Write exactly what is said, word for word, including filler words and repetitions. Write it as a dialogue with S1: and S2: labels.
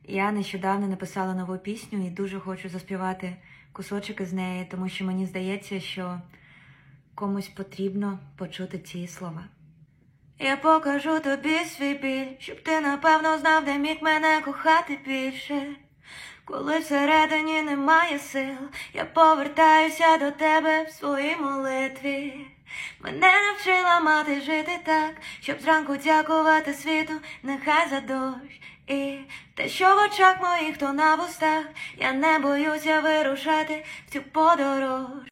S1: Я нещодавно написала нову пісню і дуже хочу заспівати кусочок із неї, тому що мені здається, що комусь потрібно почути ці слова. Я покажу тобі свій біль, щоб ти напевно знав, де міг мене кохати більше. Коли всередині немає сил, я повертаюся до тебе в своїй молитві. Мене навчила мати жити так, щоб зранку дякувати світу, нехай за дощ. І те, що в очах моїх, то на вустах, я не боюся вирушати в цю подорож.